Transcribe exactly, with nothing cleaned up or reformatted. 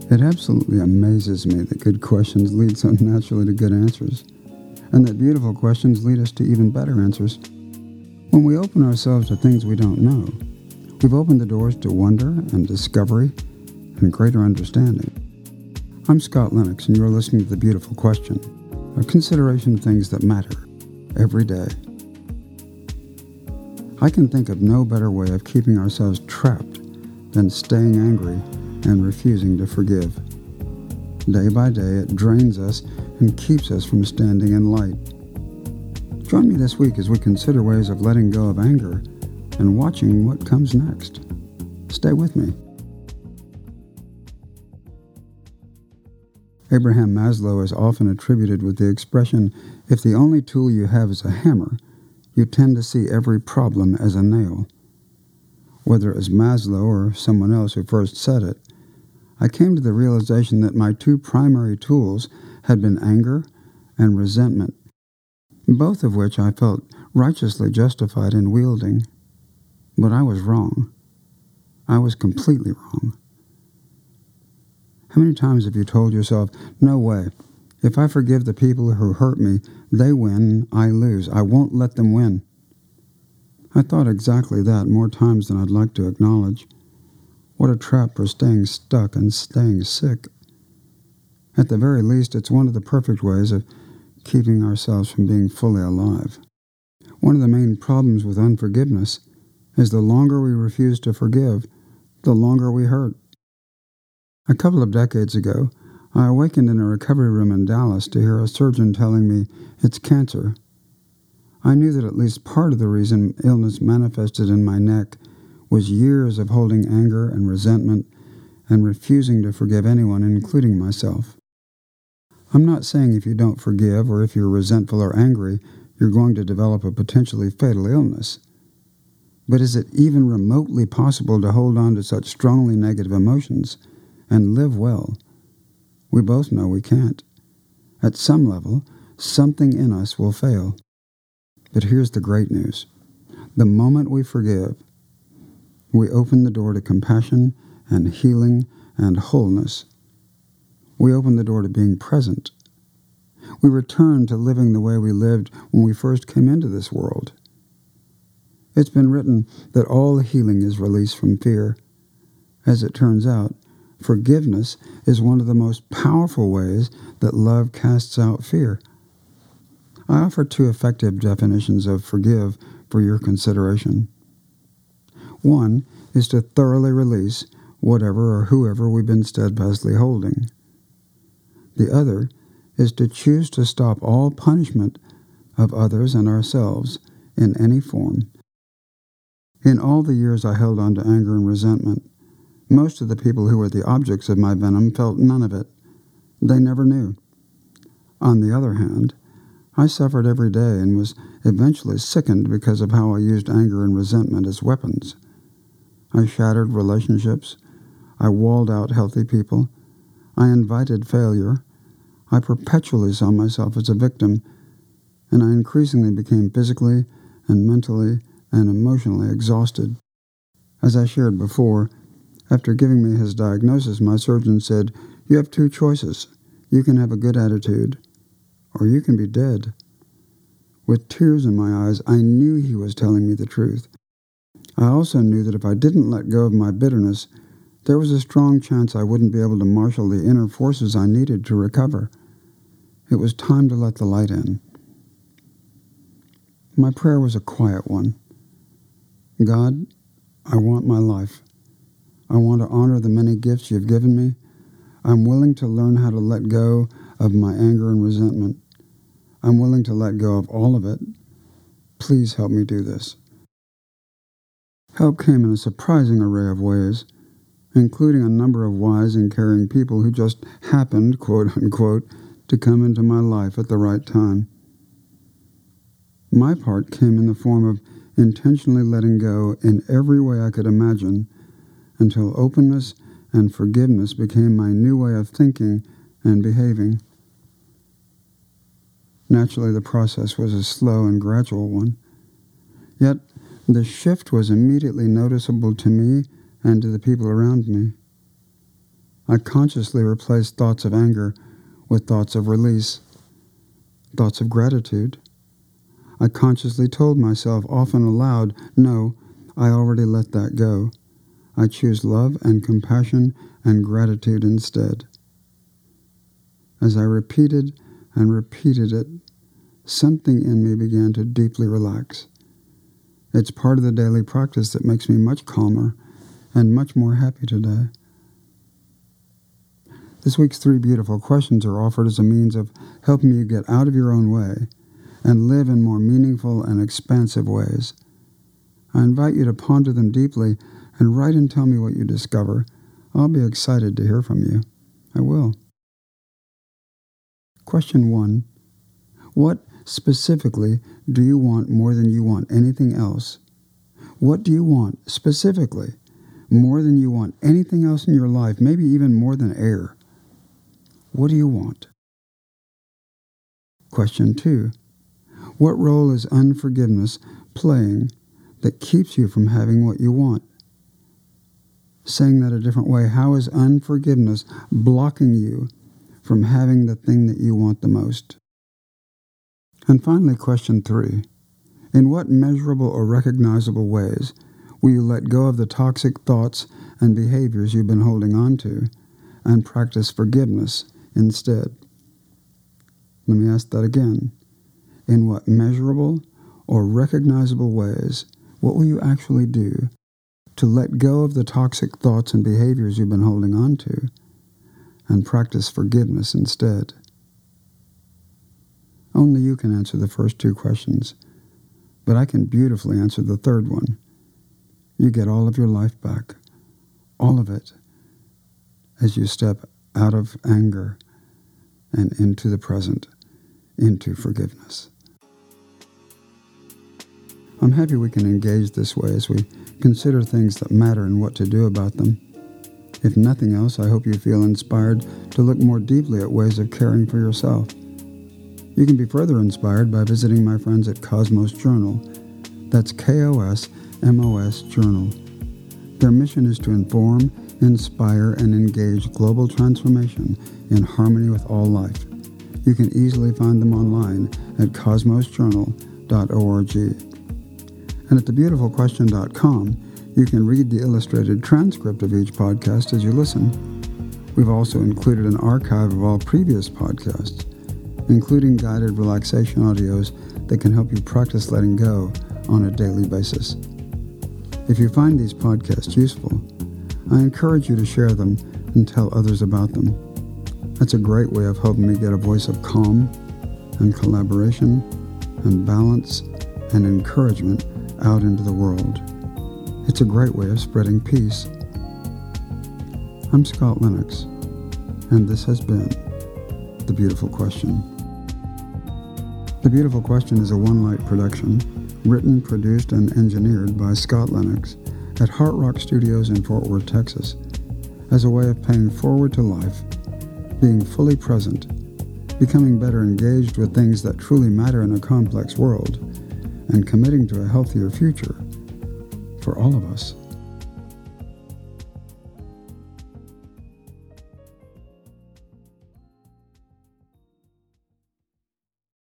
It absolutely amazes me that good questions lead so naturally to good answers, and that beautiful questions lead us to even better answers. When we open ourselves to things we don't know, we've opened the doors to wonder and discovery and greater understanding. I'm Scott Lennox, and you're listening to The Beautiful Question, a consideration of things that matter every day. I can think of no better way of keeping ourselves trapped than staying angry and refusing to forgive. Day by day, it drains us and keeps us from standing in light. Join me this week as we consider ways of letting go of anger and watching what comes next. Stay with me. Abraham Maslow is often attributed with the expression, if the only tool you have is a hammer, you tend to see every problem as a nail. Whether it was Maslow or someone else who first said it, I came to the realization that my two primary tools had been anger and resentment, both of which I felt righteously justified in wielding. But I was wrong. I was completely wrong. How many times have you told yourself, no way, if I forgive the people who hurt me, they win, I lose. I won't let them win. I thought exactly that more times than I'd like to acknowledge. What a trap for staying stuck and staying sick. At the very least, it's one of the perfect ways of keeping ourselves from being fully alive. One of the main problems with unforgiveness is the longer we refuse to forgive, the longer we hurt. A couple of decades ago, I awakened in a recovery room in Dallas to hear a surgeon telling me it's cancer. I knew that at least part of the reason illness manifested in my neck was years of holding anger and resentment and refusing to forgive anyone, including myself. I'm not saying if you don't forgive or if you're resentful or angry, you're going to develop a potentially fatal illness. But is it even remotely possible to hold on to such strongly negative emotions and live well? We both know we can't. At some level, something in us will fail. But here's the great news. The moment we forgive, we open the door to compassion and healing and wholeness. We open the door to being present. We return to living the way we lived when we first came into this world. It's been written that all healing is released from fear. As it turns out, forgiveness is one of the most powerful ways that love casts out fear. I offer two effective definitions of forgive for your consideration. One is to thoroughly release whatever or whoever we've been steadfastly holding. The other is to choose to stop all punishment of others and ourselves in any form. In all the years I held on to anger and resentment, most of the people who were the objects of my venom felt none of it. They never knew. On the other hand, I suffered every day and was eventually sickened because of how I used anger and resentment as weapons. I shattered relationships. I walled out healthy people. I invited failure. I perpetually saw myself as a victim, and I increasingly became physically and mentally and emotionally exhausted. As I shared before, after giving me his diagnosis, my surgeon said, you have two choices. You can have a good attitude, or you can be dead. With tears in my eyes, I knew he was telling me the truth. I also knew that if I didn't let go of my bitterness, there was a strong chance I wouldn't be able to marshal the inner forces I needed to recover. It was time to let the light in. My prayer was a quiet one. God, I want my life. I want to honor the many gifts you've given me. I'm willing to learn how to let go of my anger and resentment. I'm willing to let go of all of it. Please help me do this. Help came in a surprising array of ways, including a number of wise and caring people who just happened, quote unquote, to come into my life at the right time. My part came in the form of intentionally letting go in every way I could imagine until openness and forgiveness became my new way of thinking and behaving. Naturally, the process was a slow and gradual one. Yet, the shift was immediately noticeable to me and to the people around me. I consciously replaced thoughts of anger with thoughts of release, thoughts of gratitude. I consciously told myself, often aloud, no, I already let that go. I choose love and compassion and gratitude instead. As I repeated and repeated it, something in me began to deeply relax. It's part of the daily practice that makes me much calmer and much more happy today. This week's three beautiful questions are offered as a means of helping you get out of your own way and live in more meaningful and expansive ways. I invite you to ponder them deeply and write and tell me what you discover. I'll be excited to hear from you. I will. Question one. What specifically do you want more than you want anything else? What do you want specifically more than you want anything else in your life, maybe even more than air? What do you want? Question two. What role is unforgiveness playing that keeps you from having what you want? Saying that a different way, how is unforgiveness blocking you from having the thing that you want the most? And finally, question three. In what measurable or recognizable ways will you let go of the toxic thoughts and behaviors you've been holding on to and practice forgiveness instead? Let me ask that again. In what measurable or recognizable ways, what will you actually do to let go of the toxic thoughts and behaviors you've been holding on to and practice forgiveness instead? Only you can answer the first two questions, but I can beautifully answer the third one. You get all of your life back, all of it, as you step out of anger and into the present, into forgiveness. I'm happy we can engage this way as we consider things that matter and what to do about them. If nothing else, I hope you feel inspired to look more deeply at ways of caring for yourself. You can be further inspired by visiting my friends at Cosmos Journal. That's K O S M O S Journal. Their mission is to inform, inspire, and engage global transformation in harmony with all life. You can easily find them online at cosmos journal dot org. And at the beautiful question dot com, you can read the illustrated transcript of each podcast as you listen. We've also included an archive of all previous podcasts, including guided relaxation audios that can help you practice letting go on a daily basis. If you find these podcasts useful, I encourage you to share them and tell others about them. That's a great way of helping me get a voice of calm and collaboration and balance and encouragement out into the world. It's a great way of spreading peace. I'm Scott Lennox, and this has been The Beautiful Question. The Beautiful Question is a One Light production, written, produced, and engineered by Scott Lennox at Heart Rock Studios in Fort Worth, Texas, as a way of paying forward to life, being fully present, becoming better engaged with things that truly matter in a complex world, and committing to a healthier future for all of us.